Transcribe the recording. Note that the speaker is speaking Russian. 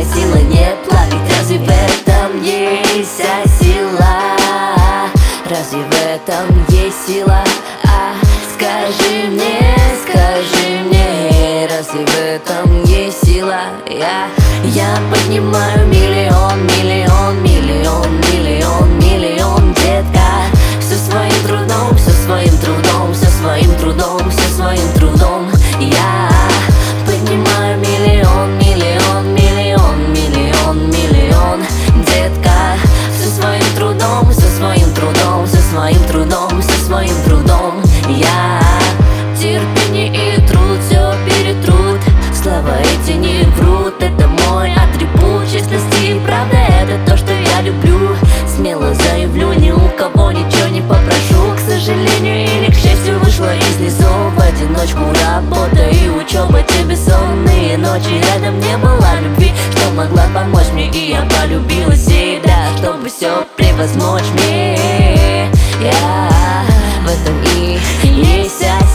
сила не плакать. Разве в этом есть вся сила? Разве в этом есть сила? Скажи мне, разве в этом есть сила? Я поднимаю миллион, миллион, миллион, миллион, миллион, детка. Все своим трудом, все своим трудом, все своим трудом, все своим трудом. Я поднимаю миллион, миллион, миллион, миллион, миллион, детка. Все своим трудом, все своим трудом, все своим трудом, все своим трудом. Я терпение и труд все перетрут. Слова эти не врут, это мой атрибут. Честности и правда, это то, что я люблю. Смело заявлю, ни у кого ничего не попрошу. К сожалению или к счастью, вышла из низов. В одиночку работа и учеба, те бессонные ночи. Рядом не было любви, что могла помочь мне, и я полюбила себя, чтобы все превозмочь мне. В этом и есть вся